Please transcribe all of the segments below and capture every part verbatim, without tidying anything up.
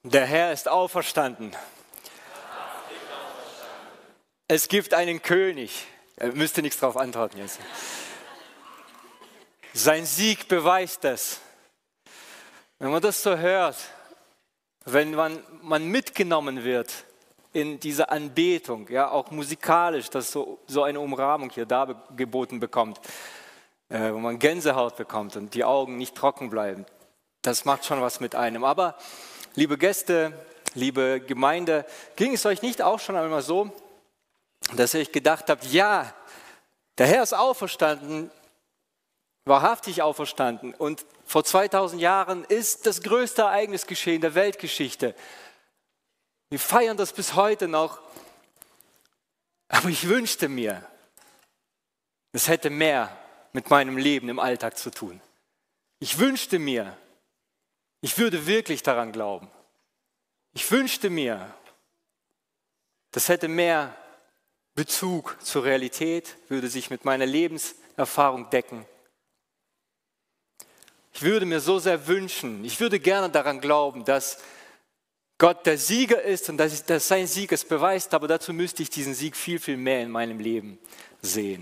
Der Herr ist auferstanden. Es gibt einen König. Er müsste nichts darauf antworten jetzt. Sein Sieg beweist es. Wenn man das so hört, wenn man, man mitgenommen wird in diese Anbetung, ja, auch musikalisch, dass so, so eine Umrahmung hier dargeboten bekommt, äh, wo man Gänsehaut bekommt und die Augen nicht trocken bleiben, das macht schon was mit einem. Aber liebe Gäste, liebe Gemeinde, ging es euch nicht auch schon einmal so, dass ihr euch gedacht habt, ja, der Herr ist auferstanden, wahrhaftig auferstanden und vor zweitausend Jahren ist das größte Ereignis geschehen der Weltgeschichte. Wir feiern das bis heute noch, aber ich wünschte mir, es hätte mehr mit meinem Leben im Alltag zu tun. Ich wünschte mir, ich würde wirklich daran glauben. Ich wünschte mir, das hätte mehr Bezug zur Realität, würde sich mit meiner Lebenserfahrung decken. Ich würde mir so sehr wünschen, ich würde gerne daran glauben, dass Gott der Sieger ist und dass, dass sein Sieg es beweist, aber dazu müsste ich diesen Sieg viel, viel mehr in meinem Leben sehen.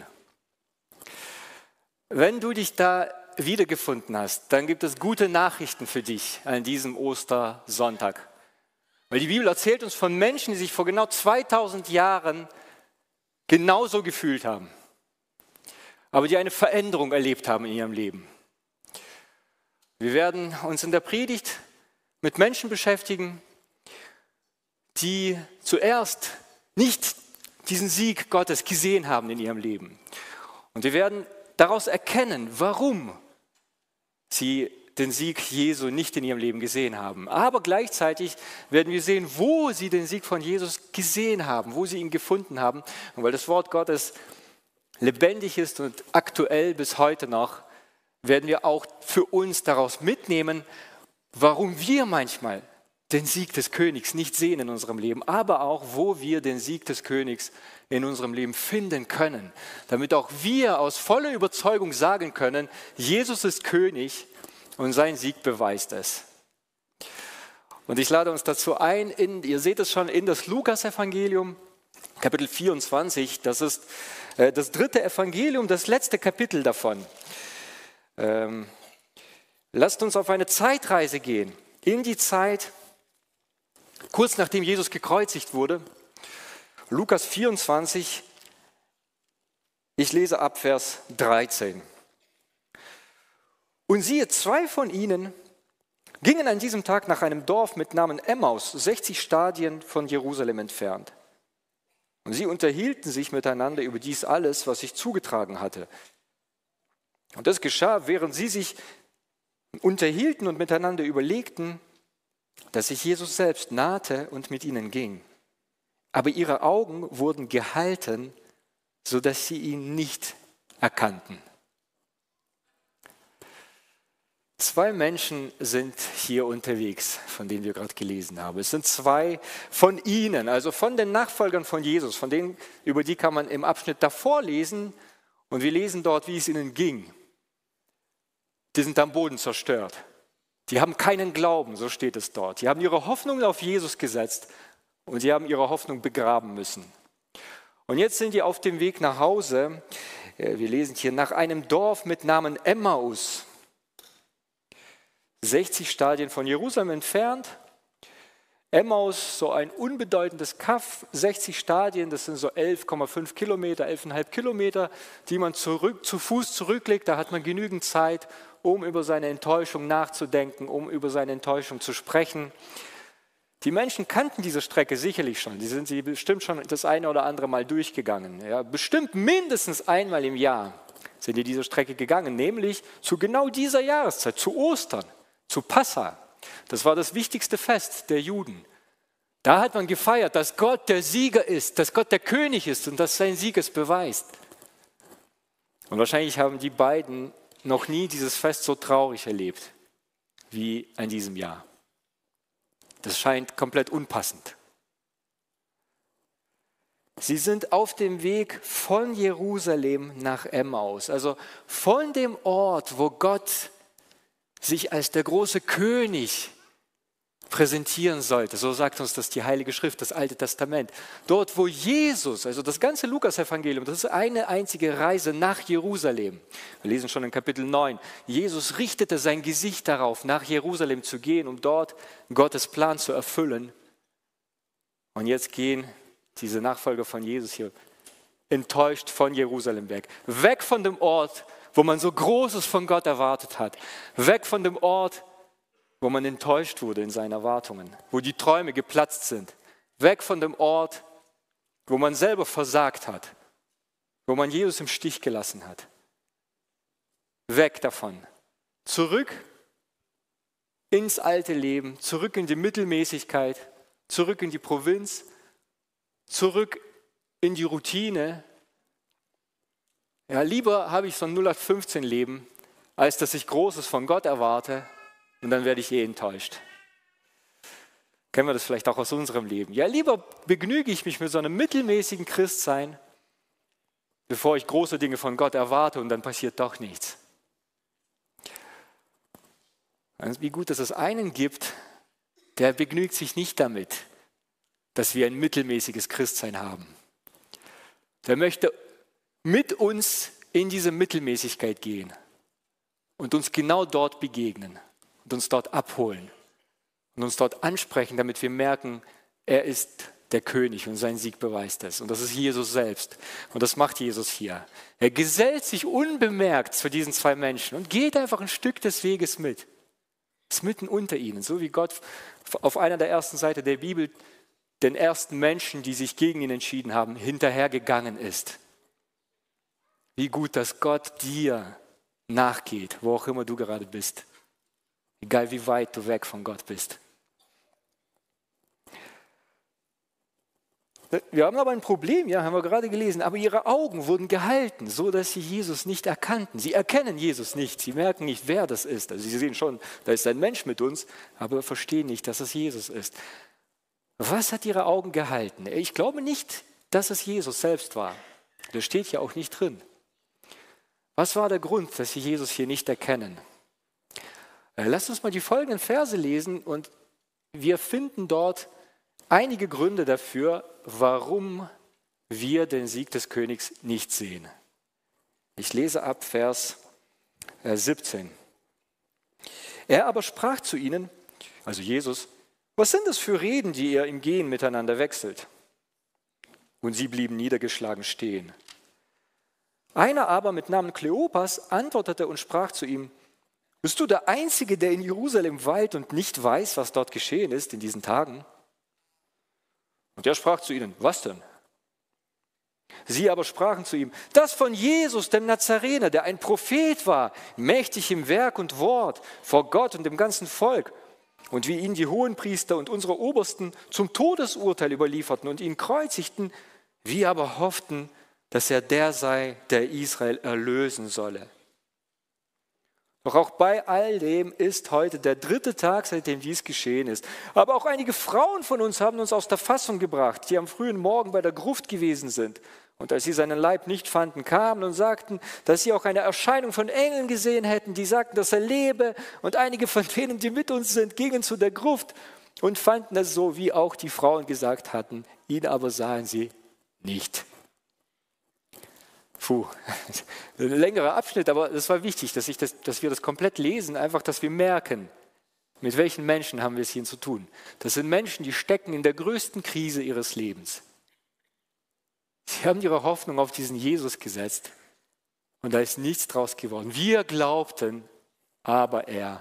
Wenn du dich da wiedergefunden hast, dann gibt es gute Nachrichten für dich an diesem Ostersonntag. Weil die Bibel erzählt uns von Menschen, die sich vor genau zweitausend Jahren genauso gefühlt haben, aber die eine Veränderung erlebt haben in ihrem Leben. Wir werden uns in der Predigt mit Menschen beschäftigen, die zuerst nicht diesen Sieg Gottes gesehen haben in ihrem Leben. Und wir werden daraus erkennen, warum sie den Sieg Jesu nicht in ihrem Leben gesehen haben. Aber gleichzeitig werden wir sehen, wo sie den Sieg von Jesus gesehen haben, wo sie ihn gefunden haben. Und weil das Wort Gottes lebendig ist und aktuell bis heute noch, werden wir auch für uns daraus mitnehmen, warum wir manchmal den Sieg des Königs nicht sehen in unserem Leben, aber auch, wo wir den Sieg des Königs in unserem Leben finden können, damit auch wir aus voller Überzeugung sagen können, Jesus ist König und sein Sieg beweist es. Und ich lade uns dazu ein, in, ihr seht es schon, in das Lukas-Evangelium, Kapitel vierundzwanzig, das ist äh, das dritte Evangelium, das letzte Kapitel davon. Ähm, lasst uns auf eine Zeitreise gehen, in die Zeit, kurz nachdem Jesus gekreuzigt wurde. Lukas vierundzwanzig, ich lese ab Vers dreizehn. Und siehe, zwei von ihnen gingen an diesem Tag nach einem Dorf mit Namen Emmaus, sechzig Stadien von Jerusalem entfernt. Und sie unterhielten sich miteinander über dies alles, was sich zugetragen hatte. Und das geschah, während sie sich unterhielten und miteinander überlegten, dass sich Jesus selbst nahte und mit ihnen ging. Aber ihre Augen wurden gehalten, sodass sie ihn nicht erkannten. Zwei Menschen sind hier unterwegs, von denen wir gerade gelesen haben. Es sind zwei von ihnen, also von den Nachfolgern von Jesus, von denen, über die kann man im Abschnitt davor lesen. Und wir lesen dort, wie es ihnen ging. Die sind am Boden zerstört. Die haben keinen Glauben, so steht es dort. Die haben ihre Hoffnung auf Jesus gesetzt und sie haben ihre Hoffnung begraben müssen. Und jetzt sind die auf dem Weg nach Hause. Wir lesen hier, nach einem Dorf mit Namen Emmaus. sechzig Stadien von Jerusalem entfernt. Emmaus, so ein unbedeutendes Kaff, sechzig Stadien, das sind so elf Komma fünf Kilometer, elf Komma fünf Kilometer, die man zurück, zu Fuß zurücklegt. Da hat man genügend Zeit, um über seine Enttäuschung nachzudenken, um über seine Enttäuschung zu sprechen. Die Menschen kannten diese Strecke sicherlich schon. Die sind sie bestimmt schon das eine oder andere Mal durchgegangen. Ja, bestimmt mindestens einmal im Jahr sind die diese Strecke gegangen, nämlich zu genau dieser Jahreszeit, zu Ostern, zu Passa. Das war das wichtigste Fest der Juden. Da hat man gefeiert, dass Gott der Sieger ist, dass Gott der König ist und dass sein Sieg es beweist. Und wahrscheinlich haben die beiden noch nie dieses Fest so traurig erlebt wie in diesem Jahr. Das scheint komplett unpassend. Sie sind auf dem Weg von Jerusalem nach Emmaus, also von dem Ort, wo Gott sich als der große König präsentieren sollte. So sagt uns das die Heilige Schrift, das Alte Testament. Dort, wo Jesus, also das ganze Lukas-Evangelium, das ist eine einzige Reise nach Jerusalem. Wir lesen schon in Kapitel neun. Jesus richtete sein Gesicht darauf, nach Jerusalem zu gehen, um dort Gottes Plan zu erfüllen. Und jetzt gehen diese Nachfolger von Jesus hier enttäuscht von Jerusalem weg. Weg von dem Ort, wo man so Großes von Gott erwartet hat. Weg von dem Ort, wo man enttäuscht wurde in seinen Erwartungen, wo die Träume geplatzt sind. Weg von dem Ort, wo man selber versagt hat, wo man Jesus im Stich gelassen hat. Weg davon. Zurück ins alte Leben, zurück in die Mittelmäßigkeit, zurück in die Provinz, zurück in die Routine. Ja, lieber habe ich so ein null acht fünfzehn Leben, als dass ich Großes von Gott erwarte und dann werde ich eh enttäuscht. Kennen wir das vielleicht auch aus unserem Leben? Ja, lieber begnüge ich mich mit so einem mittelmäßigen Christsein, bevor ich große Dinge von Gott erwarte und dann passiert doch nichts. Also wie gut, dass es einen gibt, der begnügt sich nicht damit, dass wir ein mittelmäßiges Christsein haben. Der möchte mit uns in diese Mittelmäßigkeit gehen und uns genau dort begegnen und uns dort abholen und uns dort ansprechen, damit wir merken, er ist der König und sein Sieg beweist es. Und das ist Jesus selbst. Und das macht Jesus hier. Er gesellt sich unbemerkt zu diesen zwei Menschen und geht einfach ein Stück des Weges mit. Ist mitten unter ihnen, so wie Gott auf einer der ersten Seiten der Bibel den ersten Menschen, die sich gegen ihn entschieden haben, hinterhergegangen ist. Wie gut, dass Gott dir nachgeht, wo auch immer du gerade bist. Egal wie weit du weg von Gott bist. Wir haben aber ein Problem, ja, haben wir gerade gelesen, aber ihre Augen wurden gehalten, so dass sie Jesus nicht erkannten. Sie erkennen Jesus nicht, sie merken nicht, wer das ist. Also sie sehen schon, da ist ein Mensch mit uns, aber verstehen nicht, dass es Jesus ist. Was hat ihre Augen gehalten? Ich glaube nicht, dass es Jesus selbst war. Das steht ja auch nicht drin. Was war der Grund, dass sie Jesus hier nicht erkennen? Lasst uns mal die folgenden Verse lesen und wir finden dort einige Gründe dafür, warum wir den Sieg des Königs nicht sehen. Ich lese ab Vers siebzehn. Er aber sprach zu ihnen, also Jesus, was sind es für Reden, die ihr im Gehen miteinander wechselt? Und sie blieben niedergeschlagen stehen. Einer aber mit Namen Kleopas antwortete und sprach zu ihm, bist du der Einzige, der in Jerusalem weilt und nicht weiß, was dort geschehen ist in diesen Tagen? Und er sprach zu ihnen, was denn? Sie aber sprachen zu ihm, das von Jesus, dem Nazarener, der ein Prophet war, mächtig im Werk und Wort, vor Gott und dem ganzen Volk. Und wie ihn die Hohenpriester und unsere Obersten zum Todesurteil überlieferten und ihn kreuzigten, wir aber hofften, dass er der sei, der Israel erlösen solle. Doch auch bei all dem ist heute der dritte Tag, seitdem dies geschehen ist. Aber auch einige Frauen von uns haben uns aus der Fassung gebracht, die am frühen Morgen bei der Gruft gewesen sind. Und als sie seinen Leib nicht fanden, kamen und sagten, dass sie auch eine Erscheinung von Engeln gesehen hätten, die sagten, dass er lebe. Und einige von denen, die mit uns sind, gingen zu der Gruft und fanden es so, wie auch die Frauen gesagt hatten. Ihn aber sahen sie nicht. Puh, ein längerer Abschnitt, aber es war wichtig, dass, ich das, dass wir das komplett lesen, einfach, dass wir merken, mit welchen Menschen haben wir es hier zu tun. Das sind Menschen, die stecken in der größten Krise ihres Lebens. Sie haben ihre Hoffnung auf diesen Jesus gesetzt und da ist nichts draus geworden. Wir glaubten, aber er.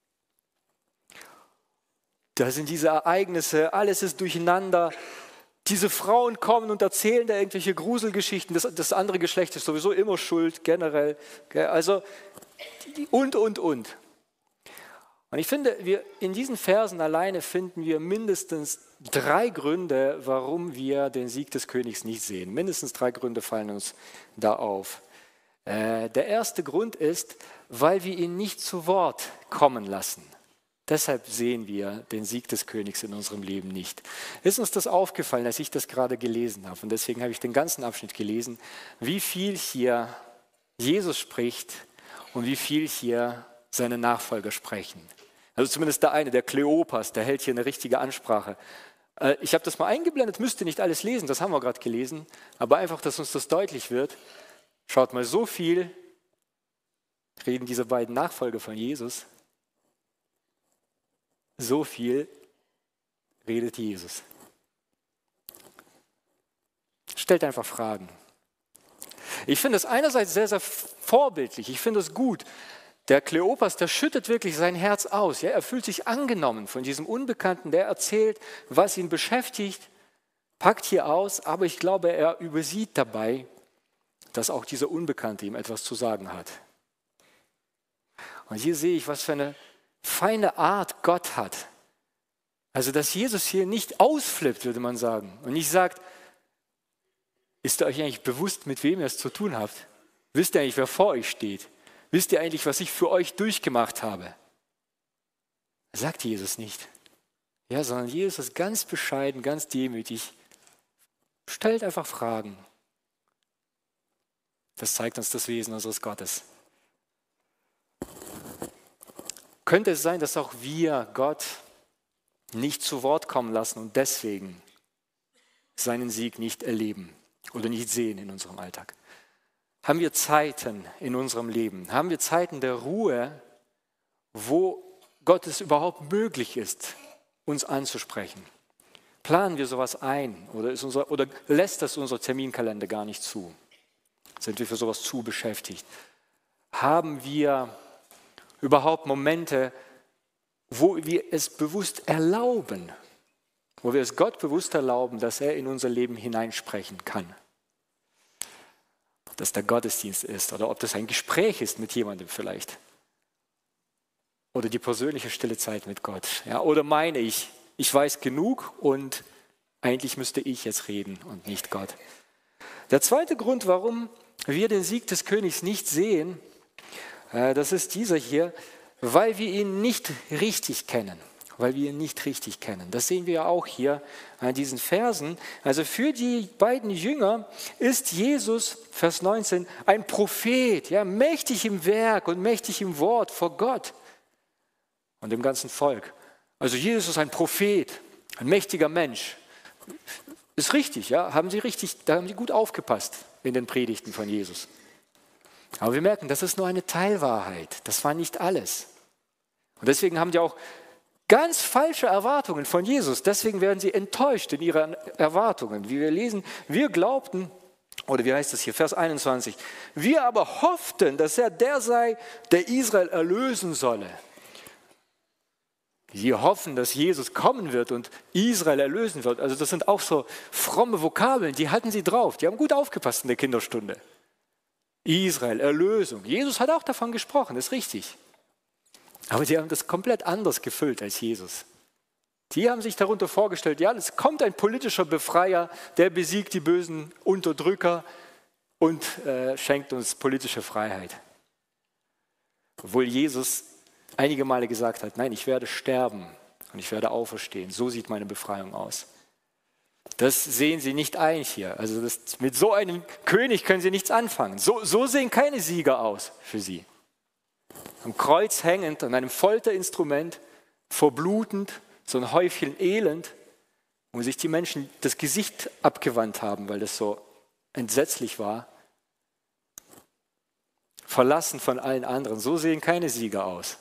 Da sind diese Ereignisse, alles ist durcheinander. Diese Frauen kommen und erzählen da irgendwelche Gruselgeschichten. Das, das andere Geschlecht ist sowieso immer schuld, generell. Also und, und, und. Und ich finde, wir in diesen Versen alleine finden wir mindestens drei Gründe, warum wir den Sieg des Königs nicht sehen. Mindestens drei Gründe fallen uns da auf. Äh, der erste Grund ist, weil wir ihn nicht zu Wort kommen lassen. Deshalb sehen wir den Sieg des Königs in unserem Leben nicht. Ist uns das aufgefallen, als ich das gerade gelesen habe? Und deswegen habe ich den ganzen Abschnitt gelesen, wie viel hier Jesus spricht und wie viel hier seine Nachfolger sprechen. Also zumindest der eine, der Kleopas, der hält hier eine richtige Ansprache. Äh, ich habe das mal eingeblendet, müsst ihr nicht alles lesen, das haben wir gerade gelesen, aber einfach, dass uns das deutlich wird. Schaut mal, so viel reden diese beiden Nachfolger von Jesus, so viel redet Jesus. Stellt einfach Fragen. Ich finde es einerseits sehr, sehr vorbildlich, ich finde es gut. Der Kleopas, der schüttet wirklich sein Herz aus. Ja, er fühlt sich angenommen von diesem Unbekannten, der erzählt, was ihn beschäftigt, packt hier aus, aber ich glaube, er übersieht dabei, dass auch dieser Unbekannte ihm etwas zu sagen hat. Und hier sehe ich, was für eine feine Art Gott hat. Also, dass Jesus hier nicht ausflippt, würde man sagen, und nicht sagt, ist ihr euch eigentlich bewusst, mit wem ihr es zu tun habt? Wisst ihr eigentlich, wer vor euch steht? Wisst ihr eigentlich, was ich für euch durchgemacht habe? Sagt Jesus nicht. Ja, sondern Jesus ist ganz bescheiden, ganz demütig. Stellt einfach Fragen. Das zeigt uns das Wesen unseres Gottes. Könnte es sein, dass auch wir Gott nicht zu Wort kommen lassen und deswegen seinen Sieg nicht erleben oder nicht sehen in unserem Alltag? Haben wir Zeiten in unserem Leben, haben wir Zeiten der Ruhe, wo Gott es überhaupt möglich ist, uns anzusprechen? Planen wir sowas ein oder, ist unser, oder lässt das unser Terminkalender gar nicht zu? Sind wir für sowas zu beschäftigt? Haben wir überhaupt Momente, wo wir es bewusst erlauben, wo wir es Gott bewusst erlauben, dass er in unser Leben hineinsprechen kann? Ob das der Gottesdienst ist oder ob das ein Gespräch ist mit jemandem vielleicht. Oder die persönliche stille Zeit mit Gott. Ja, oder meine ich, ich weiß genug und eigentlich müsste ich jetzt reden und nicht Gott. Der zweite Grund, warum wir den Sieg des Königs nicht sehen, das ist dieser hier, weil wir ihn nicht richtig kennen. Weil wir ihn nicht richtig kennen. Das sehen wir ja auch hier an diesen Versen. Also für die beiden Jünger ist Jesus, Vers neunzehn, ein Prophet, ja, mächtig im Werk und mächtig im Wort vor Gott und dem ganzen Volk. Also Jesus ist ein Prophet, ein mächtiger Mensch. Ist richtig, ja, haben Sie richtig, da haben Sie gut aufgepasst in den Predigten von Jesus. Aber wir merken, das ist nur eine Teilwahrheit. Das war nicht alles. Und deswegen haben die auch ganz falsche Erwartungen von Jesus. Deswegen werden sie enttäuscht in ihren Erwartungen. Wie wir lesen, wir glaubten, oder wie heißt es hier, Vers einundzwanzig, wir aber hofften, dass er der sei, der Israel erlösen solle. Sie hoffen, dass Jesus kommen wird und Israel erlösen wird. Also das sind auch so fromme Vokabeln, die hatten sie drauf. Die haben gut aufgepasst in der Kinderstunde. Israel, Erlösung. Jesus hat auch davon gesprochen, ist richtig. Aber die haben das komplett anders gefüllt als Jesus. Die haben sich darunter vorgestellt, ja, es kommt ein politischer Befreier, der besiegt die bösen Unterdrücker und äh, schenkt uns politische Freiheit. Obwohl Jesus einige Male gesagt hat, nein, ich werde sterben und ich werde auferstehen. So sieht meine Befreiung aus. Das sehen sie nicht ein hier. Also das, mit so einem König können sie nichts anfangen. So, so sehen keine Sieger aus für sie. Am Kreuz hängend, an einem Folterinstrument, verblutend, so ein Häufchen Elend, wo sich die Menschen das Gesicht abgewandt haben, weil das so entsetzlich war. Verlassen von allen anderen. So sehen keine Sieger aus.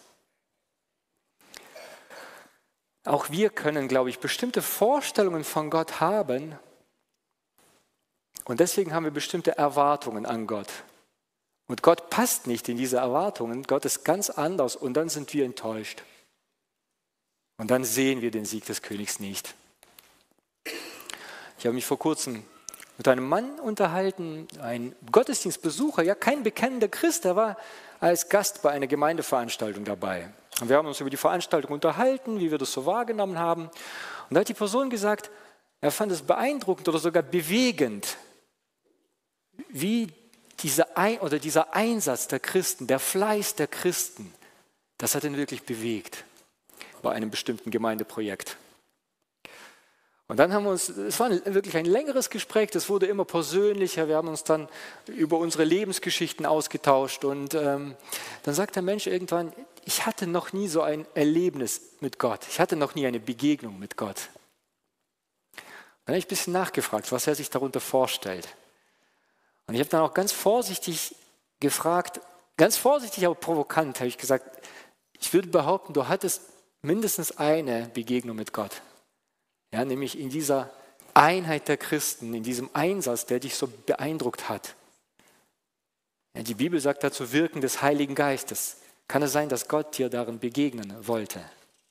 Auch wir können, glaube ich, bestimmte Vorstellungen von Gott haben und deswegen haben wir bestimmte Erwartungen an Gott. Und Gott passt nicht in diese Erwartungen, Gott ist ganz anders und dann sind wir enttäuscht. Und dann sehen wir den Sieg des Königs nicht. Ich habe mich vor kurzem mit einem Mann unterhalten, ein Gottesdienstbesucher, ja kein bekennender Christ, der war als Gast bei einer Gemeindeveranstaltung dabei. Und wir haben uns über die Veranstaltung unterhalten, wie wir das so wahrgenommen haben. Und da hat die Person gesagt, er fand es beeindruckend oder sogar bewegend, wie diese Ein- oder dieser Einsatz der Christen, der Fleiß der Christen, das hat ihn wirklich bewegt bei einem bestimmten Gemeindeprojekt. Und dann haben wir uns, es war wirklich ein längeres Gespräch, das wurde immer persönlicher, wir haben uns dann über unsere Lebensgeschichten ausgetauscht und ähm, dann sagt der Mensch irgendwann, ich hatte noch nie so ein Erlebnis mit Gott. Ich hatte noch nie eine Begegnung mit Gott. Dann habe ich ein bisschen nachgefragt, was er sich darunter vorstellt. Und ich habe dann auch ganz vorsichtig gefragt, ganz vorsichtig, aber provokant, habe ich gesagt, ich würde behaupten, du hattest mindestens eine Begegnung mit Gott. Ja, nämlich in dieser Einheit der Christen, in diesem Einsatz, der dich so beeindruckt hat. Ja, die Bibel sagt dazu Wirken des Heiligen Geistes. Kann es sein, dass Gott dir darin begegnen wollte?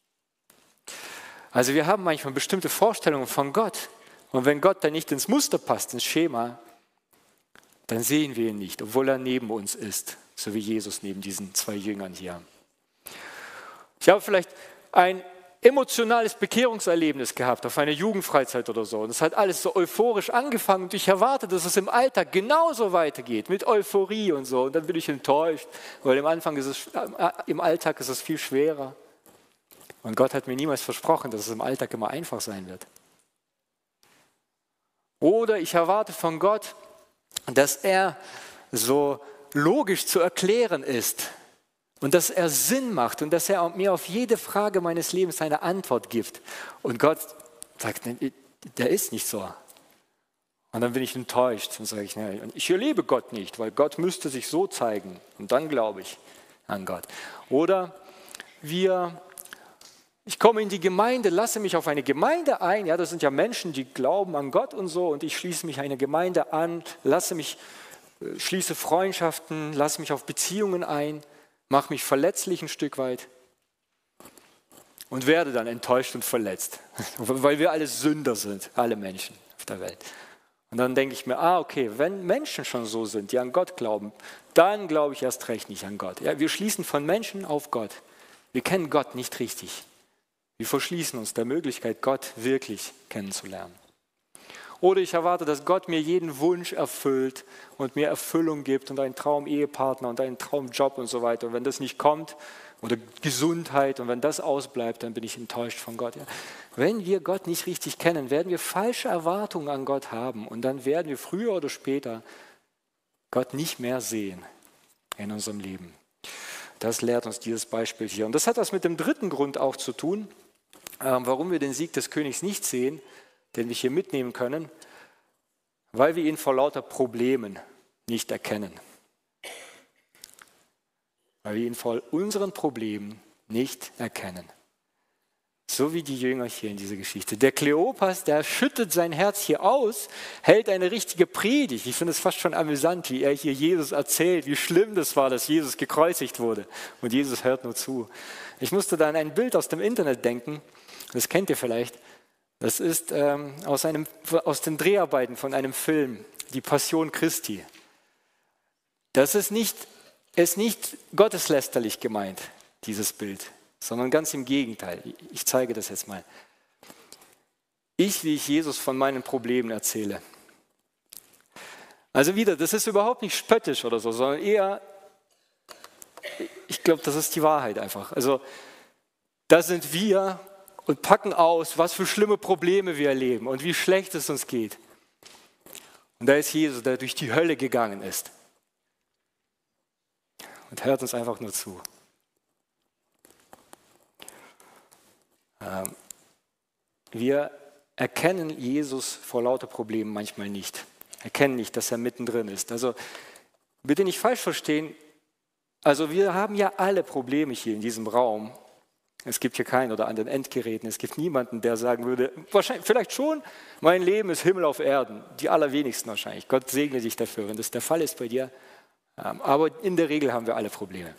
Also wir haben manchmal bestimmte Vorstellungen von Gott. Und wenn Gott dann nicht ins Muster passt, ins Schema, dann sehen wir ihn nicht, obwohl er neben uns ist, so wie Jesus neben diesen zwei Jüngern hier. Ich habe vielleicht ein emotionales Bekehrungserlebnis gehabt auf einer Jugendfreizeit oder so. Und es hat alles so euphorisch angefangen und ich erwarte, dass es im Alltag genauso weitergeht, mit Euphorie und so. Und dann bin ich enttäuscht, weil im Anfang ist es, äh, im Alltag ist es viel schwerer. Und Gott hat mir niemals versprochen, dass es im Alltag immer einfach sein wird. Oder ich erwarte von Gott, dass er so logisch zu erklären ist und dass er Sinn macht und dass er mir auf jede Frage meines Lebens eine Antwort gibt. Und Gott sagt, der ist nicht so. Und dann bin ich enttäuscht und sage ich, ich erlebe Gott nicht, weil Gott müsste sich so zeigen. Und dann glaube ich an Gott. Oder wir... Ich komme in die Gemeinde, lasse mich auf eine Gemeinde ein. Ja, das sind ja Menschen, die glauben an Gott und so. Und ich schließe mich einer Gemeinde an, lasse mich, schließe Freundschaften, lasse mich auf Beziehungen ein, mache mich verletzlich ein Stück weit und werde dann enttäuscht und verletzt, weil wir alle Sünder sind, alle Menschen auf der Welt. Und dann denke ich mir, ah, okay, wenn Menschen schon so sind, die an Gott glauben, dann glaube ich erst recht nicht an Gott. Ja, wir schließen von Menschen auf Gott. Wir kennen Gott nicht richtig. Wir verschließen uns der Möglichkeit, Gott wirklich kennenzulernen. Oder ich erwarte, dass Gott mir jeden Wunsch erfüllt und mir Erfüllung gibt und einen Traum-Ehepartner und einen Traumjob und so weiter. Und wenn das nicht kommt, oder Gesundheit, und wenn das ausbleibt, dann bin ich enttäuscht von Gott. Ja. Wenn wir Gott nicht richtig kennen, werden wir falsche Erwartungen an Gott haben und dann werden wir früher oder später Gott nicht mehr sehen in unserem Leben. Das lehrt uns dieses Beispiel hier. Und das hat was mit dem dritten Grund auch zu tun, warum wir den Sieg des Königs nicht sehen, den wir hier mitnehmen können, weil wir ihn vor lauter Problemen nicht erkennen. Weil wir ihn vor unseren Problemen nicht erkennen. So wie die Jünger hier in dieser Geschichte. Der Kleopas, der schüttet sein Herz hier aus, hält eine richtige Predigt. Ich finde es fast schon amüsant, wie er hier Jesus erzählt, wie schlimm das war, dass Jesus gekreuzigt wurde. Und Jesus hört nur zu. Ich musste da an ein Bild aus dem Internet denken, das kennt ihr vielleicht. Das ist ähm, aus, einem, aus den Dreharbeiten von einem Film, Die Passion Christi. Das ist nicht, ist nicht gotteslästerlich gemeint, dieses Bild. Sondern ganz im Gegenteil. Ich zeige das jetzt mal. Ich, wie ich Jesus von meinen Problemen erzähle. Also wieder, das ist überhaupt nicht spöttisch oder so, sondern eher, ich glaube, das ist die Wahrheit einfach. Also, da sind wir und packen aus, was für schlimme Probleme wir erleben und wie schlecht es uns geht. Und da ist Jesus, der durch die Hölle gegangen ist. Und hört uns einfach nur zu. Wir erkennen Jesus vor lauter Problemen manchmal nicht. Erkennen nicht, dass er mittendrin ist. Also bitte nicht falsch verstehen. Also wir haben ja alle Probleme hier in diesem Raum. Es gibt hier keinen oder an den Endgeräten. Es gibt niemanden, der sagen würde, wahrscheinlich, vielleicht schon, mein Leben ist Himmel auf Erden. Die allerwenigsten wahrscheinlich. Gott segne dich dafür, wenn das der Fall ist bei dir. Aber in der Regel haben wir alle Probleme.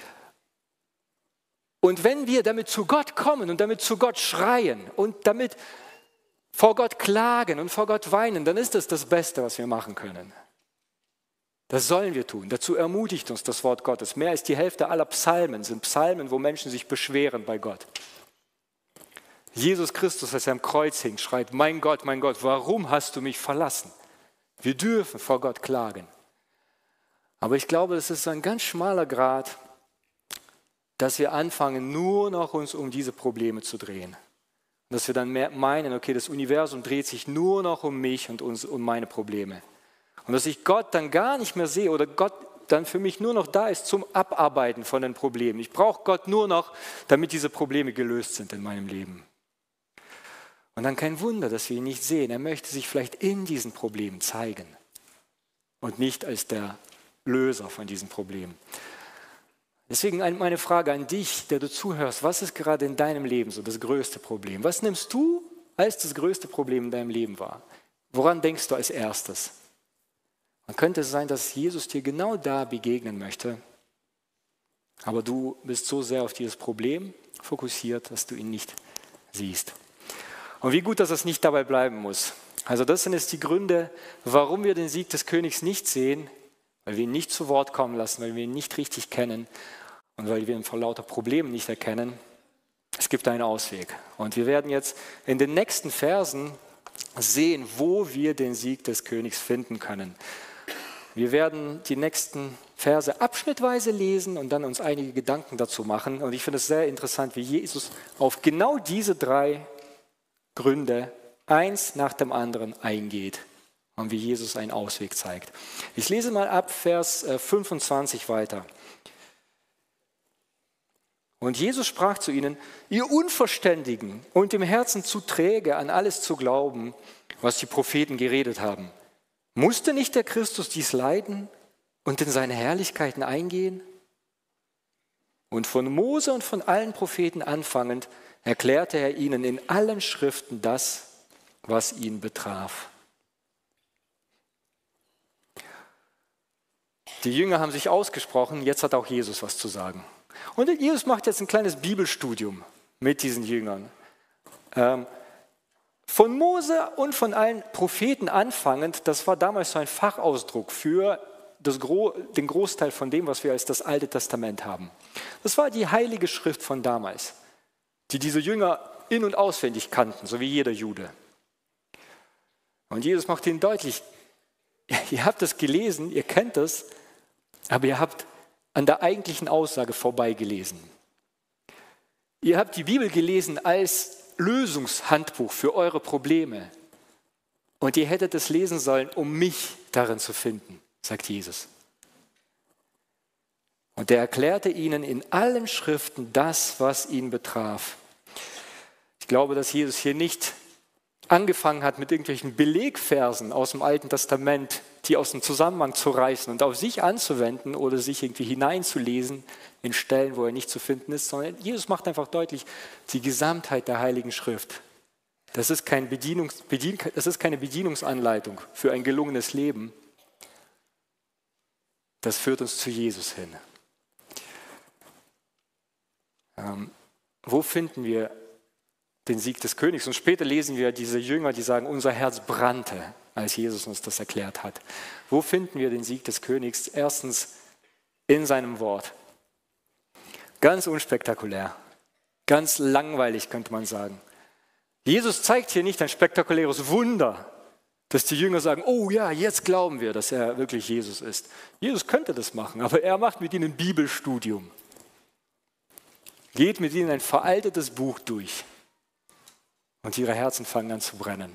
Und wenn wir damit zu Gott kommen und damit zu Gott schreien und damit vor Gott klagen und vor Gott weinen, dann ist das das Beste, was wir machen können. Das sollen wir tun. Dazu ermutigt uns das Wort Gottes. Mehr als die Hälfte aller Psalmen sind Psalmen, wo Menschen sich beschweren bei Gott. Jesus Christus, als er am Kreuz hing, schreit, mein Gott, mein Gott, warum hast du mich verlassen? Wir dürfen vor Gott klagen. Aber ich glaube, das ist ein ganz schmaler Grat, dass wir anfangen, nur noch uns um diese Probleme zu drehen. Und dass wir dann meinen, okay, das Universum dreht sich nur noch um mich und uns, um meine Probleme. Und dass ich Gott dann gar nicht mehr sehe oder Gott dann für mich nur noch da ist zum Abarbeiten von den Problemen. Ich brauche Gott nur noch, damit diese Probleme gelöst sind in meinem Leben. Und dann kein Wunder, dass wir ihn nicht sehen. Er möchte sich vielleicht in diesen Problemen zeigen und nicht als der Löser von diesen Problemen. Deswegen meine Frage an dich, der du zuhörst, was ist gerade in deinem Leben so das größte Problem? Was nimmst du als das größte Problem in deinem Leben wahr? Woran denkst du als erstes? Dann könnte es sein, dass Jesus dir genau da begegnen möchte, aber du bist so sehr auf dieses Problem fokussiert, dass du ihn nicht siehst. Und wie gut, dass es nicht dabei bleiben muss. Also das sind jetzt die Gründe, warum wir den Sieg des Königs nicht sehen, weil wir ihn nicht zu Wort kommen lassen, weil wir ihn nicht richtig kennen und weil wir ihn vor lauter Problemen nicht erkennen. Es gibt einen Ausweg. Und wir werden jetzt in den nächsten Versen sehen, wo wir den Sieg des Königs finden können. Wir werden die nächsten Verse abschnittweise lesen und dann uns einige Gedanken dazu machen. Und ich finde es sehr interessant, wie Jesus auf genau diese drei Gründe eins nach dem anderen eingeht und wie Jesus einen Ausweg zeigt. Ich lese mal ab Vers fünfundzwanzig weiter. Und Jesus sprach zu ihnen: Ihr Unverständigen und im Herzen zu träge, an alles zu glauben, was die Propheten geredet haben. Musste nicht der Christus dies leiden und in seine Herrlichkeiten eingehen? Und von Mose und von allen Propheten anfangend erklärte er ihnen in allen Schriften das, was ihn betraf. Die Jünger haben sich ausgesprochen, jetzt hat auch Jesus was zu sagen. Und Jesus macht jetzt ein kleines Bibelstudium mit diesen Jüngern. Ähm, von Mose und von allen Propheten anfangend, das war damals so ein Fachausdruck für das Gro- den Großteil von dem, was wir als das Alte Testament haben. Das war die heilige Schrift von damals, die diese Jünger in- und auswendig kannten, so wie jeder Jude. Und Jesus macht ihnen deutlich, ihr habt das gelesen, ihr kennt das, aber ihr habt an der eigentlichen Aussage vorbeigelesen. Ihr habt die Bibel gelesen als Lösungshandbuch für eure Probleme. Und ihr hättet es lesen sollen, um mich darin zu finden, sagt Jesus. Und er erklärte ihnen in allen Schriften das, was ihn betraf. Ich glaube, dass Jesus hier nicht angefangen hat, mit irgendwelchen Belegversen aus dem Alten Testament, die aus dem Zusammenhang zu reißen und auf sich anzuwenden oder sich irgendwie hineinzulesen in Stellen, wo er nicht zu finden ist, sondern Jesus macht einfach deutlich die Gesamtheit der Heiligen Schrift. Das ist, kein Bedienungs, Bedien, das ist keine Bedienungsanleitung für ein gelungenes Leben. Das führt uns zu Jesus hin. Ähm, wo finden wir den Sieg des Königs? Und später lesen wir diese Jünger, die sagen, unser Herz brannte, als Jesus uns das erklärt hat. Wo finden wir den Sieg des Königs? Erstens in seinem Wort. Ganz unspektakulär, ganz langweilig könnte man sagen. Jesus zeigt hier nicht ein spektakuläres Wunder, dass die Jünger sagen, oh ja, jetzt glauben wir, dass er wirklich Jesus ist. Jesus könnte das machen, aber er macht mit ihnen ein Bibelstudium. Geht mit ihnen ein veraltetes Buch durch. Und ihre Herzen fangen an zu brennen.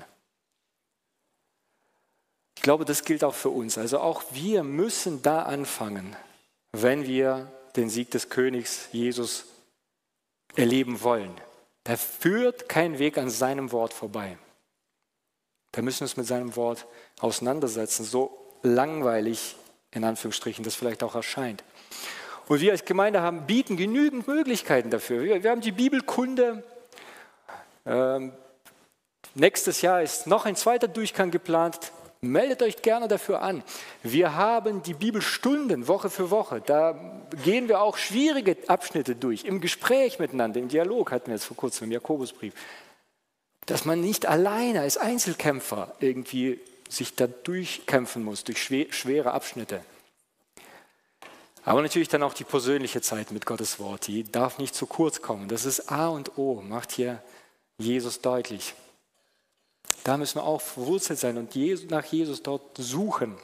Ich glaube, das gilt auch für uns. Also auch wir müssen da anfangen, wenn wir den Sieg des Königs Jesus erleben wollen. Da führt kein Weg an seinem Wort vorbei. Da müssen wir uns mit seinem Wort auseinandersetzen, so langweilig, in Anführungsstrichen, das vielleicht auch erscheint. Und wir als Gemeinde haben, bieten genügend Möglichkeiten dafür. Wir, wir haben die Bibelkunde. Ähm, nächstes Jahr ist noch ein zweiter Durchgang geplant. Meldet euch gerne dafür an. Wir haben die Bibelstunden Woche für Woche. Da gehen wir auch schwierige Abschnitte durch. Im Gespräch miteinander, im Dialog hatten wir jetzt vor kurzem im Jakobusbrief. Dass man nicht alleine als Einzelkämpfer irgendwie sich da durchkämpfen muss, durch schwere Abschnitte. Aber natürlich dann auch die persönliche Zeit mit Gottes Wort. Die darf nicht zu kurz kommen. Das ist A und O, macht hier Jesus deutlich. Da müssen wir auch verwurzelt sein und nach Jesus dort suchen.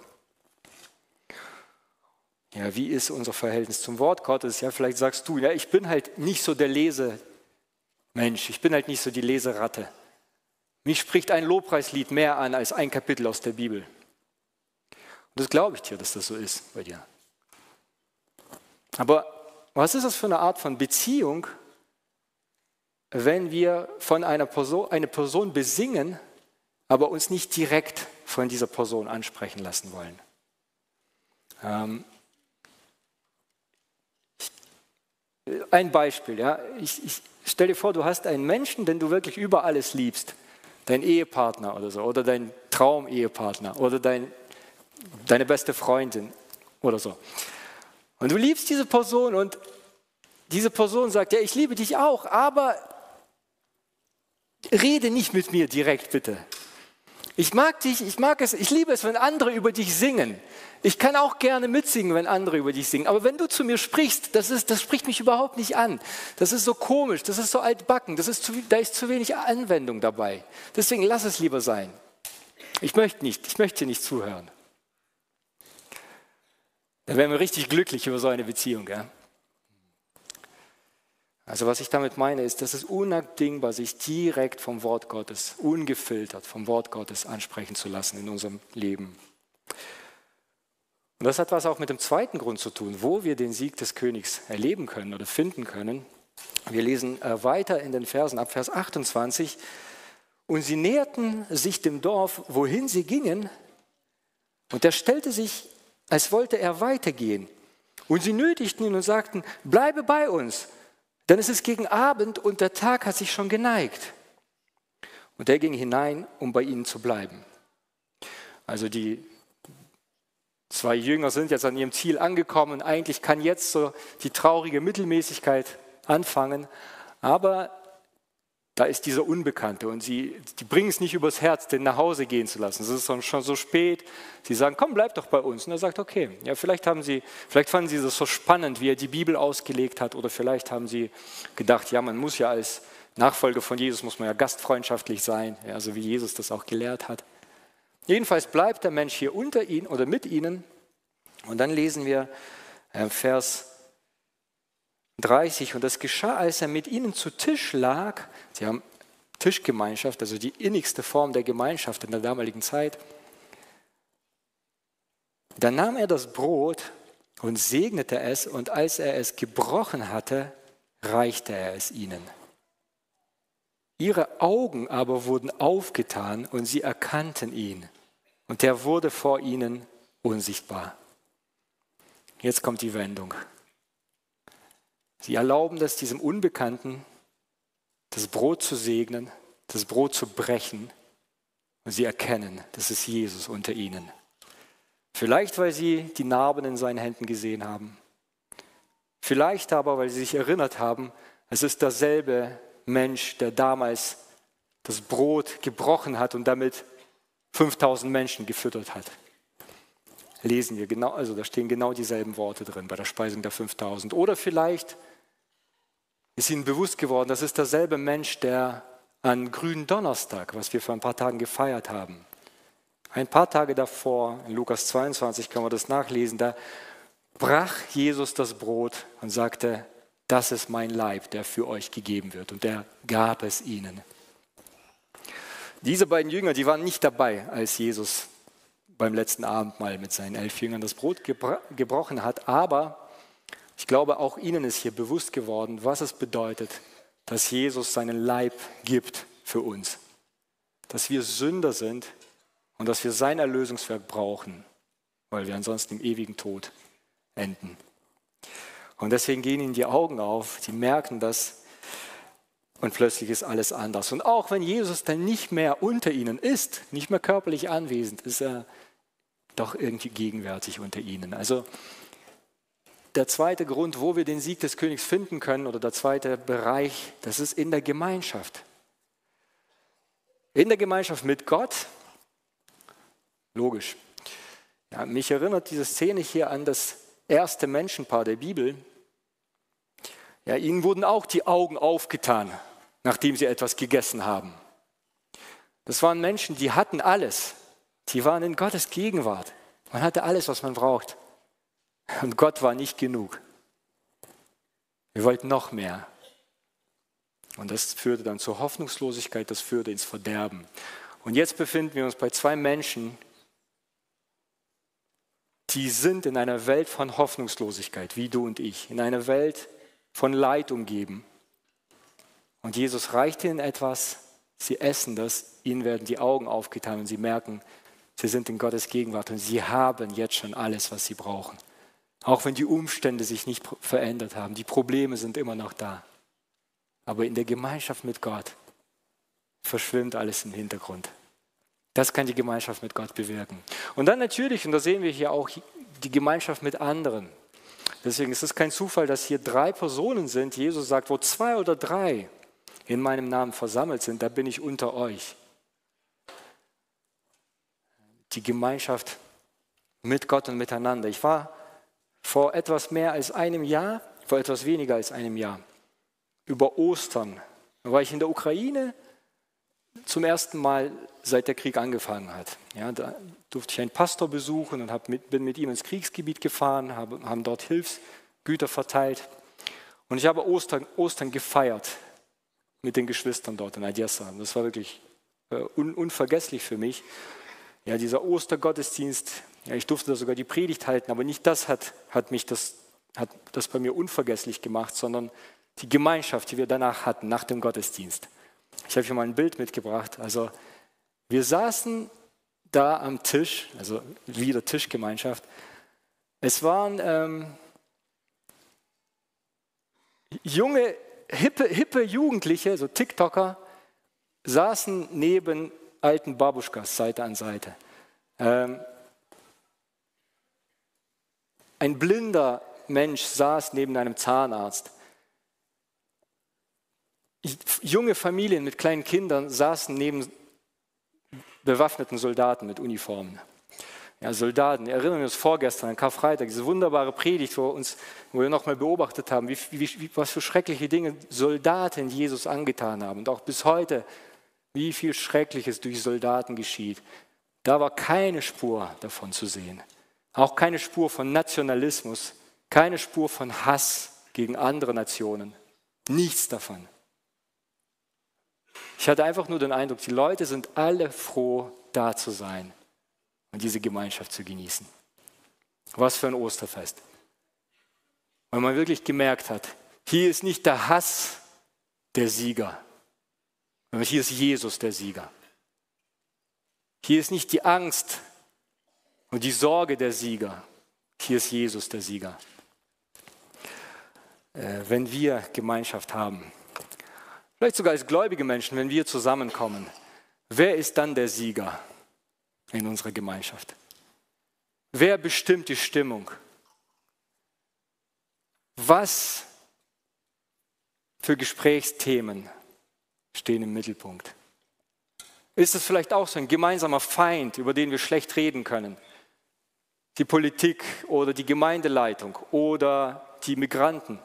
Ja, wie ist unser Verhältnis zum Wort Gottes? Ja, vielleicht sagst du, ja, ich bin halt nicht so der Lesemensch, ich bin halt nicht so die Leseratte. Mich spricht ein Lobpreislied mehr an als ein Kapitel aus der Bibel. Und das glaube ich dir, dass das so ist bei dir. Aber was ist das für eine Art von Beziehung, wenn wir von einer Person, eine Person besingen, aber uns nicht direkt von dieser Person ansprechen lassen wollen? Ähm, ein Beispiel, ja. Ich, ich stell dir vor, du hast einen Menschen, den du wirklich über alles liebst. Dein Ehepartner oder so, oder dein Traumehepartner oder dein, deine beste Freundin oder so. Und du liebst diese Person und diese Person sagt, ja, ich liebe dich auch, aber rede nicht mit mir direkt, bitte. Ich mag dich, ich mag es, ich liebe es, wenn andere über dich singen. Ich kann auch gerne mitsingen, wenn andere über dich singen. Aber wenn du zu mir sprichst, das, ist, das spricht mich überhaupt nicht an. Das ist so komisch, das ist so altbacken, das ist zu, da ist zu wenig Anwendung dabei. Deswegen lass es lieber sein. Ich möchte nicht, ich möchte dir nicht zuhören. Da wären wir richtig glücklich über so eine Beziehung. Ja? Also was ich damit meine ist, das ist unabdingbar, sich direkt vom Wort Gottes, ungefiltert vom Wort Gottes ansprechen zu lassen in unserem Leben. Und das hat was auch mit dem zweiten Grund zu tun, wo wir den Sieg des Königs erleben können oder finden können. Wir lesen weiter in den Versen ab Vers achtundzwanzig. Und sie näherten sich dem Dorf, wohin sie gingen, und er stellte sich, als wollte er weitergehen. Und sie nötigten ihn und sagten, bleibe bei uns, denn es ist gegen Abend und der Tag hat sich schon geneigt. Und er ging hinein, um bei ihnen zu bleiben. Also die zwei Jünger sind jetzt an ihrem Ziel angekommen und eigentlich kann jetzt so die traurige Mittelmäßigkeit anfangen, aber da ist dieser Unbekannte und sie die bringen es nicht übers Herz, den nach Hause gehen zu lassen. Es ist schon so spät. Sie sagen, komm, bleib doch bei uns. Und er sagt, okay, ja, vielleicht haben sie, vielleicht fanden sie das so spannend, wie er die Bibel ausgelegt hat, oder vielleicht haben sie gedacht, ja, man muss ja als Nachfolger von Jesus, muss man ja gastfreundschaftlich sein, ja, so wie Jesus das auch gelehrt hat. Jedenfalls bleibt der Mensch hier unter ihnen oder mit ihnen. Und dann lesen wir äh, Vers dreißig. Und das geschah, als er mit ihnen zu Tisch lag. Sie haben Tischgemeinschaft, also die innigste Form der Gemeinschaft in der damaligen Zeit. Dann nahm er das Brot und segnete es. Und als er es gebrochen hatte, reichte er es ihnen. Ihre Augen aber wurden aufgetan und sie erkannten ihn. Und er wurde vor ihnen unsichtbar. Jetzt kommt die Wendung. Sie erlauben es diesem Unbekannten, das Brot zu segnen, das Brot zu brechen. Und sie erkennen, das ist Jesus unter ihnen. Vielleicht, weil sie die Narben in seinen Händen gesehen haben. Vielleicht aber, weil sie sich erinnert haben, es ist derselbe Mensch, der damals das Brot gebrochen hat und damit fünftausend Menschen gefüttert hat. Lesen wir genau, also da stehen genau dieselben Worte drin bei der Speisung der fünftausend. Oder vielleicht ist ihnen bewusst geworden, das ist derselbe Mensch, der an Gründonnerstag, was wir vor ein paar Tagen gefeiert haben, ein paar Tage davor, in Lukas zweiundzwanzig kann man das nachlesen, da brach Jesus das Brot und sagte, das ist mein Leib, der für euch gegeben wird. Und er gab es ihnen. Diese beiden Jünger, die waren nicht dabei, als Jesus beim letzten Abendmahl mit seinen elf Jüngern das Brot gebro- gebrochen hat. Aber ich glaube, auch ihnen ist hier bewusst geworden, was es bedeutet, dass Jesus seinen Leib gibt für uns. Dass wir Sünder sind und dass wir sein Erlösungswerk brauchen, weil wir ansonsten im ewigen Tod enden. Und deswegen gehen ihnen die Augen auf, sie merken das und plötzlich ist alles anders. Und auch wenn Jesus dann nicht mehr unter ihnen ist, nicht mehr körperlich anwesend, ist er doch irgendwie gegenwärtig unter ihnen. Also der zweite Grund, wo wir den Sieg des Königs finden können, oder der zweite Bereich, das ist in der Gemeinschaft. In der Gemeinschaft mit Gott, logisch. Ja, mich erinnert diese Szene hier an das erste Menschenpaar der Bibel. Ja, ihnen wurden auch die Augen aufgetan, nachdem sie etwas gegessen haben. Das waren Menschen, die hatten alles. Die waren in Gottes Gegenwart. Man hatte alles, was man braucht. Und Gott war nicht genug. Wir wollten noch mehr. Und das führte dann zur Hoffnungslosigkeit, das führte ins Verderben. Und jetzt befinden wir uns bei zwei Menschen, die sind in einer Welt von Hoffnungslosigkeit, wie du und ich, in einer Welt von Leid umgeben. Und Jesus reicht ihnen etwas, sie essen das, ihnen werden die Augen aufgetan und sie merken, sie sind in Gottes Gegenwart und sie haben jetzt schon alles, was sie brauchen. Auch wenn die Umstände sich nicht verändert haben, die Probleme sind immer noch da. Aber in der Gemeinschaft mit Gott verschwimmt alles im Hintergrund. Das kann die Gemeinschaft mit Gott bewirken. Und dann natürlich, und da sehen wir hier auch die Gemeinschaft mit anderen. Deswegen ist es kein Zufall, dass hier drei Personen sind. Jesus sagt, wo zwei oder drei in meinem Namen versammelt sind, da bin ich unter euch. Die Gemeinschaft mit Gott und miteinander. Ich war vor etwas mehr als einem Jahr, vor etwas weniger als einem Jahr, über Ostern, da war ich in der Ukraine zum ersten Mal, seit der Krieg angefangen hat. Ja, da durfte ich einen Pastor besuchen und hab mit, bin mit ihm ins Kriegsgebiet gefahren, hab, haben dort Hilfsgüter verteilt. Und ich habe Ostern, Ostern gefeiert mit den Geschwistern dort in Odessa. Das war wirklich äh, un, unvergesslich für mich. Ja, dieser Ostergottesdienst, ja, ich durfte da sogar die Predigt halten, aber nicht das hat, hat mich das, hat das bei mir unvergesslich gemacht, sondern die Gemeinschaft, die wir danach hatten, nach dem Gottesdienst. Ich habe hier mal ein Bild mitgebracht. Also wir saßen da am Tisch, also wieder Tischgemeinschaft. Es waren ähm, junge, hippe, hippe Jugendliche, so TikToker, saßen neben alten Babuschkas Seite an Seite. Ähm, ein blinder Mensch saß neben einem Zahnarzt. Junge Familien mit kleinen Kindern saßen neben bewaffneten Soldaten mit Uniformen. Ja, Soldaten, erinnern wir uns vorgestern an Karfreitag, diese wunderbare Predigt, wo, uns, wo wir nochmal beobachtet haben, wie, wie, was für schreckliche Dinge Soldaten Jesus angetan haben. Und auch bis heute, wie viel Schreckliches durch Soldaten geschieht. Da war keine Spur davon zu sehen. Auch keine Spur von Nationalismus, keine Spur von Hass gegen andere Nationen. Nichts davon. Ich hatte einfach nur den Eindruck, die Leute sind alle froh, da zu sein und diese Gemeinschaft zu genießen. Was für ein Osterfest. Weil man wirklich gemerkt hat, hier ist nicht der Hass der Sieger, sondern hier ist Jesus der Sieger. Hier ist nicht die Angst und die Sorge der Sieger, hier ist Jesus der Sieger. Äh, wenn wir Gemeinschaft haben, vielleicht sogar als gläubige Menschen, wenn wir zusammenkommen, wer ist dann der Sieger in unserer Gemeinschaft? Wer bestimmt die Stimmung? Was für Gesprächsthemen stehen im Mittelpunkt? Ist es vielleicht auch so ein gemeinsamer Feind, über den wir schlecht reden können? Die Politik oder die Gemeindeleitung oder die Migranten?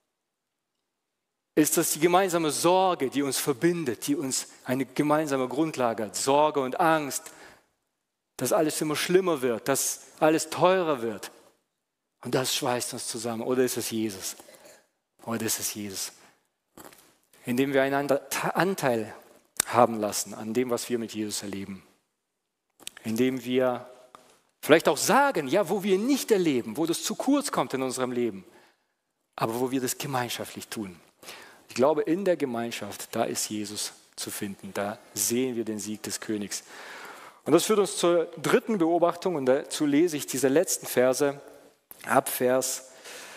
Ist das die gemeinsame Sorge, die uns verbindet, die uns eine gemeinsame Grundlage hat? Sorge und Angst, dass alles immer schlimmer wird, dass alles teurer wird. Und das schweißt uns zusammen. Oder ist es Jesus? Oder ist es Jesus? Indem wir einander Anteil haben lassen an dem, was wir mit Jesus erleben. Indem wir vielleicht auch sagen, ja, wo wir nicht erleben, wo das zu kurz kommt in unserem Leben, aber wo wir das gemeinschaftlich tun. Ich glaube, in der Gemeinschaft, da ist Jesus zu finden. Da sehen wir den Sieg des Königs. Und das führt uns zur dritten Beobachtung. Und dazu lese ich diese letzten Verse ab Vers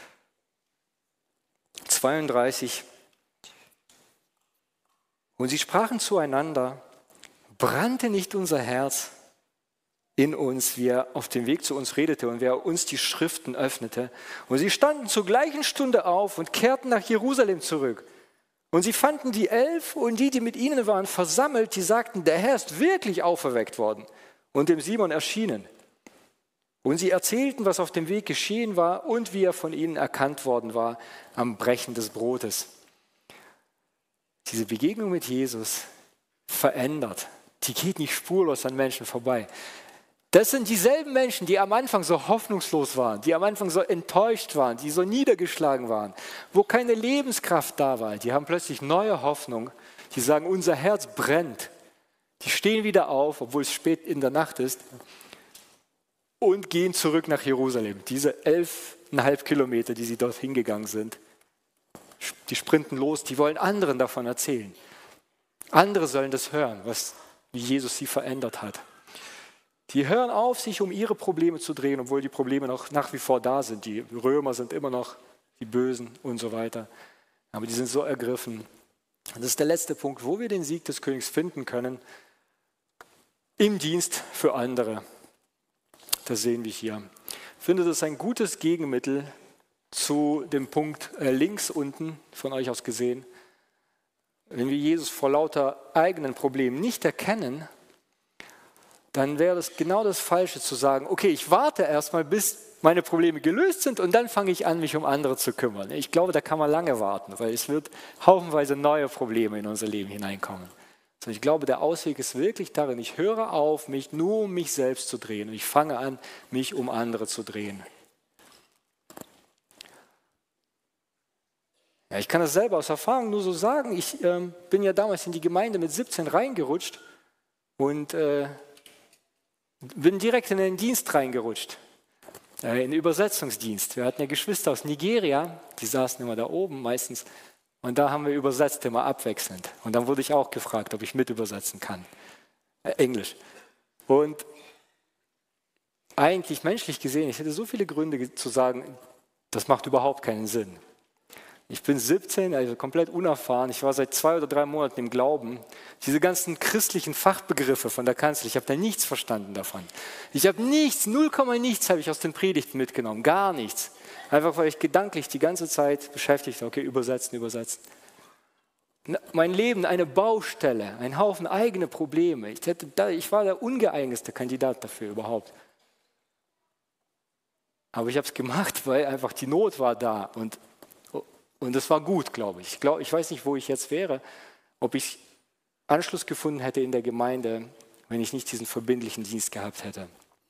zweiunddreißig. Und sie sprachen zueinander, brannte nicht unser Herz in uns, wie er auf dem Weg zu uns redete und wer uns die Schriften öffnete. Und sie standen zur gleichen Stunde auf und kehrten nach Jerusalem zurück. Und sie fanden die Elf und die, die mit ihnen waren, versammelt, die sagten, der Herr ist wirklich auferweckt worden und dem Simon erschienen. Und sie erzählten, was auf dem Weg geschehen war und wie er von ihnen erkannt worden war am Brechen des Brotes. Diese Begegnung mit Jesus verändert. Die geht nicht spurlos an Menschen vorbei. Das sind dieselben Menschen, die am Anfang so hoffnungslos waren, die am Anfang so enttäuscht waren, die so niedergeschlagen waren, wo keine Lebenskraft da war. Die haben plötzlich neue Hoffnung. Die sagen, unser Herz brennt. Die stehen wieder auf, obwohl es spät in der Nacht ist. und gehen zurück nach Jerusalem. Diese elfeinhalb Kilometer, die sie dort hingegangen sind, die sprinten los, die wollen anderen davon erzählen. Andere sollen das hören, was, wie Jesus sie verändert hat. Die hören auf, sich um ihre Probleme zu drehen, obwohl die Probleme noch nach wie vor da sind. Die Römer sind immer noch die Bösen und so weiter. Aber die sind so ergriffen. Und das ist der letzte Punkt, wo wir den Sieg des Königs finden können. Im Dienst für andere. Das sehen wir hier. Ich finde, das ist ein gutes Gegenmittel zu dem Punkt äh, links unten, von euch aus gesehen. Wenn wir Jesus vor lauter eigenen Problemen nicht erkennen, dann wäre das genau das Falsche zu sagen, okay, ich warte erstmal, bis meine Probleme gelöst sind und dann fange ich an, mich um andere zu kümmern. Ich glaube, da kann man lange warten, weil es wird haufenweise neue Probleme in unser Leben hineinkommen. Also ich glaube, der Ausweg ist wirklich darin, ich höre auf, mich nur um mich selbst zu drehen und ich fange an, mich um andere zu drehen. Ja, ich kann das selber aus Erfahrung nur so sagen. Ich ähm, bin ja damals in die Gemeinde mit siebzehn reingerutscht und äh, bin direkt in den Dienst reingerutscht, äh, in den Übersetzungsdienst. Wir hatten ja Geschwister aus Nigeria, die saßen immer da oben meistens und da haben wir übersetzt immer abwechselnd. Und dann wurde ich auch gefragt, ob ich mit übersetzen kann, äh, Englisch. Und eigentlich menschlich gesehen, ich hätte so viele Gründe zu sagen, das macht überhaupt keinen Sinn. Ich bin siebzehn, also komplett unerfahren. Ich war seit zwei oder drei Monaten im Glauben. Diese ganzen christlichen Fachbegriffe von der Kanzel, ich habe da nichts verstanden davon. Ich habe nichts, null Komma nichts habe ich aus den Predigten mitgenommen, gar nichts. Einfach weil ich gedanklich die ganze Zeit beschäftigt war, okay, übersetzen, übersetzen. Mein Leben eine Baustelle, ein Haufen eigene Probleme. Ich, hätte da, ich war der ungeeignetste Kandidat dafür überhaupt. Aber ich habe es gemacht, weil einfach die Not war da und Und das war gut, glaube ich. Ich, glaub, ich weiß nicht, wo ich jetzt wäre, ob ich Anschluss gefunden hätte in der Gemeinde, wenn ich nicht diesen verbindlichen Dienst gehabt hätte.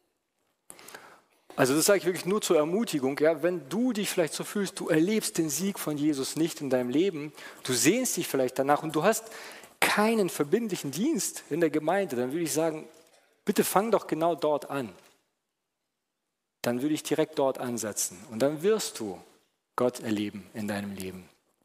Also das sage ich wirklich nur zur Ermutigung. Ja, wenn du dich vielleicht so fühlst, du erlebst den Sieg von Jesus nicht in deinem Leben, du sehnst dich vielleicht danach und du hast keinen verbindlichen Dienst in der Gemeinde, dann würde ich sagen, bitte fang doch genau dort an. Dann würde ich direkt dort ansetzen und dann wirst du Gott erleben in deinem Leben.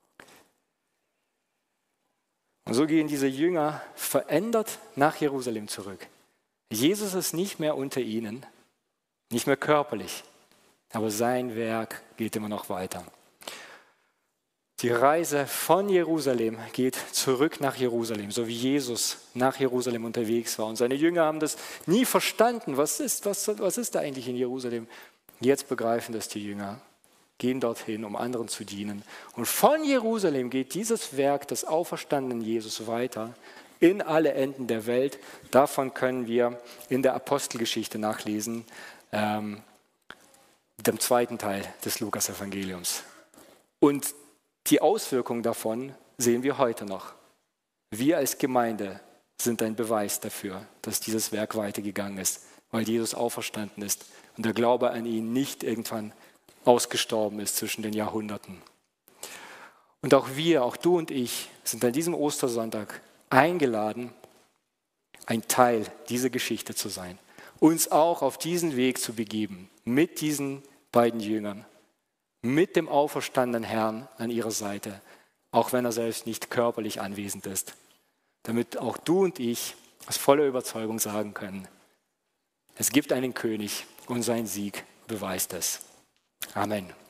Und so gehen diese Jünger verändert nach Jerusalem zurück. Jesus ist nicht mehr unter ihnen, nicht mehr körperlich, aber sein Werk geht immer noch weiter. Die Reise von Jerusalem geht zurück nach Jerusalem, so wie Jesus nach Jerusalem unterwegs war. Und seine Jünger haben das nie verstanden. Was ist, was, was ist da eigentlich in Jerusalem? Jetzt begreifen das die Jünger. Gehen dorthin, um anderen zu dienen. Und von Jerusalem geht dieses Werk des auferstandenen Jesus weiter in alle Enden der Welt. Davon können wir in der Apostelgeschichte nachlesen, ähm, dem zweiten Teil des Lukas-Evangeliums. Und die Auswirkungen davon sehen wir heute noch. Wir als Gemeinde sind ein Beweis dafür, dass dieses Werk weitergegangen ist, weil Jesus auferstanden ist und der Glaube an ihn nicht irgendwann ausgestorben ist zwischen den Jahrhunderten. Und auch wir, auch du und ich, sind an diesem Ostersonntag eingeladen, ein Teil dieser Geschichte zu sein, uns auch auf diesen Weg zu begeben, mit diesen beiden Jüngern, mit dem auferstandenen Herrn an ihrer Seite, auch wenn er selbst nicht körperlich anwesend ist, damit auch du und ich aus voller Überzeugung sagen können, es gibt einen König und sein Sieg beweist es. Amen.